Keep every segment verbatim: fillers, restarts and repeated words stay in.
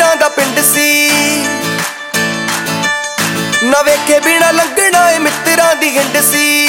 ਮਿੱਤਰਾਂ ਦਾ ਪਿੰਡ ਸੀ। ਨਾ ਵੇਖੇ ਬਿਨਾ ਲੰਘਣਾ ਏ ਮਿੱਤਰਾਂ ਦੀ ਹਿੰਡ ਸੀ।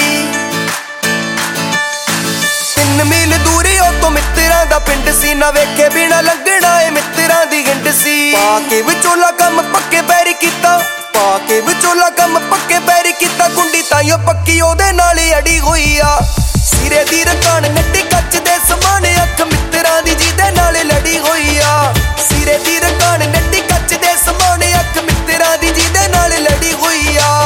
ਤਿੰਨ ਮੀਲ ਦੂਰੀ ਉਹ ਤੋਂ ਮਿੱਤਰਾਂ ਦਾ ਪਿੰਡ ਸੀ। ਨਾ ਵੇਖੇ ਬਿਨਾ ਲੰਘਣਾ ਏ ਮਿੱਤਰਾਂ ਦੀ ਹਿੰਡ ਸੀ। ਪਾ ਕੇ ਵਿਚੋਲਾ ਕੰਮ ਪੱਕੇ ਪੈਰੀ ਕੀਤਾ, ਪਾ ਕੇ ਵਿਚੋਲਾ ਕੰਮ ਪੱਕੇ ਪੈਰੀ ਕੀਤਾ। ਕੁੰਡੀ ਤਾਈਓ ਪੱਕੀ ਉਹਦੇ ਨਾਲ ਹੀ ਅੜੀ ਹੋਈ ਆ। ਸਿਰੇ ਦੀ ਰਕਾਨ ਨੱਟੀ ਕੱਚ ਦੇ ਸਮਾਨ, ਅੱਖ ਮਿੱਤਰਾਂ ਦੀ ਜਿਹਦੇ ਨਾਲ ਲੜੀ ਹੋਈ ਆ। ਸਿਰੇ ਦੀ ਰਕਾਨ ਨੱਟੀ ਕੱਚ ਦੇ ਸਮਾਨ, ਅੱਖ ਮਿੱਤਰਾਂ ਦੀ ਜਿਹਦੇ ਨਾਲ ਲੜੀ ਹੋਈ ਆ।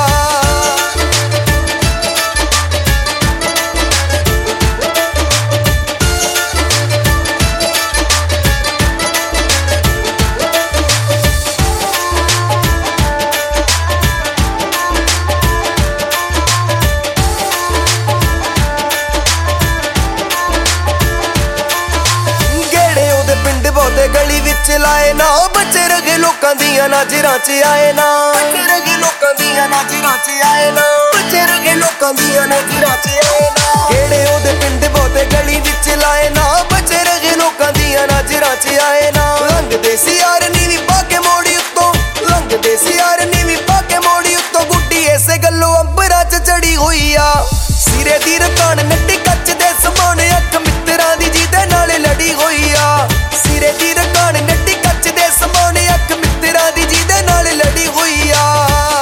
ਗਲੀ ਵਿੱਚ ਲਾਏ ਨਾ ਬੱਚੇ ਰਗੇ ਲੋਕਾਂ ਦੀਆਂ ਨਜ਼ਰਾਂ 'ਚ ਆਏ ਨਾ। ਬੱਚੇ ਰਗੇ ਲੋਕਾਂ ਦੀਆਂ ਨਜ਼ਰਾਂ 'ਚ ਆਏ ਨਾ। ਬੱਚੇ ਰਗੇ ਲੋਕਾਂ ਦੀਆਂ ਨਜ਼ਰਾਂ 'ਚ ਆਏ ਨਾ। ਕਿਹੜੇ ਉਹਦੇ ਪਿੰਡ ਬਹੁਤੇ ਗਲੀ ਵਿੱਚ ਲਾਏ ਨਾ ਬੱਚੇ ਰਗੇ ਲੋਕਾਂ ਦੀਆਂ ਨਜ਼ਰਾਂ 'ਚ ਆਏ ਨਾ। ਲੰਘਦੇ ਸੀ ਯਾਰ ਨੀਵੀਂ ਪਾ ਕੇ ਮੋੜੀ ਉੱਤੋਂ, ਲੰਘਦੇ ਸੀ ਯਾਰ ਨੀਵੀਂ ਪਾ ਕੇ ਮੋੜੀ ਉੱਤੋਂ। ਗੁੱਡੀ ਇਸੇ ਗੱਲੋਂ ਅੰਬਰਾਂ 'ਚ ਚੜੀ ਹੋਈ ਆ। ਸਿਰੇ ਦੀ ਰਕਾਨ ਨੱਟੀ ਕੱਚ ਦੇ ਸਮਾਨ, ਅੱਖ ਮਿੱਤਰਾਂ ਦੀ ਜਿਹਦੇ ਨਾਲ ਲੜੀ ਹੋਈ ਆ। ਸਿਰੇ ਦੀ ਰਕਾਨ ਨੱਟੀ ਕੱਚ ਦੇ ਸਮਾਨ, ਅੱਖ ਮਿੱਤਰਾਂ ਦੀ ਜਿਹਦੇ ਨਾਲ ਲੜੀ ਹੋਈ ਆ।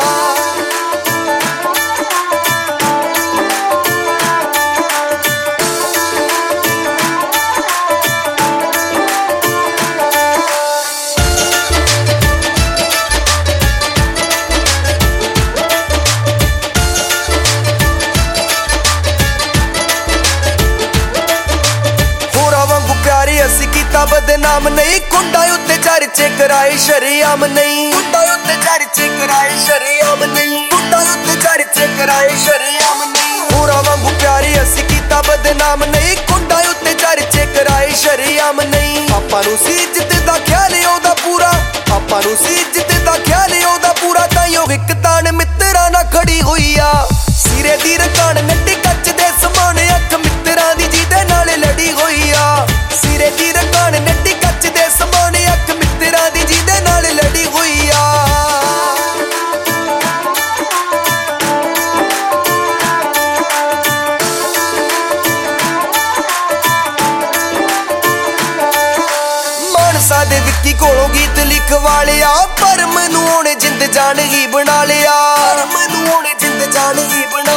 ਅਸੀਂ ਕੀਤਾ ਬਦਨਾਮ ਨਹੀਂ, ਕੁੰਡਾ ਉੱਤੇ ਚਰਚੇ ਕਰਾਏ ਸ਼ਰੀਆਮ ਨਹੀਂ। ਕੁੰਡਾ ਉੱਤੇ ਚਰਚੇ ਕਰਾਏ ਸ਼ਰੀਆਮ ਨਹੀਂ। ਕੁੰਡਾ ਉੱਤੇ ਚਰਚੇ ਕਰਾਏ ਸ਼ਰੀਆਮ ਨਹੀਂ। ਹੋਰਾਂ ਵਾਂਗੂ ਪਿਆਰੀ ਅਸੀਂ ਕੀਤਾ ਬਦਨਾਮ ਨਹੀਂ, ਕੁੰਡਾ ਉੱਤੇ ਚਰਚੇ ਕਰਾਏ ਸ਼ਰੀਆਮ ਨਹੀਂ। ਆਪਾਂ ਨੂੰ ਸੀ ਇੱਜ਼ਤ ਦਾ ਖਿਆਲ ਉਹਦਾ ਪੂਰਾ, ਆਪਾਂ ਨੂੰ ਸੀ ਇੱਜ਼ਤ ਦਾ ਖਿਆਲ ਉਹਦਾ ਪੂਰਾ। ਤਾਈਓ ਇੱਕ ਤਾਣ ਮਿੱਤਰਾਂ ਨਾਲ ਖੜੀ ਹੋਈ ਆ। ਸਿਰੇ ਦੀ ਰਕਾਨ ਨੱਟੀ ਕੱਚ ਦੇ ਸਮਾਨ, ਅੱਖ ਮਿੱਤਰਾਂ ਦੀ ਜਿਹਦੇ ਨਾਲ ਲੜੀ ਹੋਈ ਆ। ਸਿਰੇ ਦੀ ਰਕਾਨ ਨੱਟੀ ਕੱਚ ਦੇ ਸਮਾਨ, ਅੱਖ ਮਿੱਤਰਾਂ ਦੀ ਜਿਹਦੇ ਨਾਲ ਲੜੀ ਹੋਈ ਆ। ਮਾਨਸਾ ਦੇ ਵਿੱਕੀ ਕੋਲੋਂ ਗੀਤ ਲਿਖਵਾ ਲਿਆ, ਪਰ ਮੈਨੂੰ ਉਹਨੇ ਜਿੰਦ ਜਾਨ ਹੀ ਬਣਾ ਲਿਆ। ਪਰ ਮੈਨੂੰ ਉਹਨੇ ਜਿੰਦ ਜਾਨ ਹੀ ਬਣਾ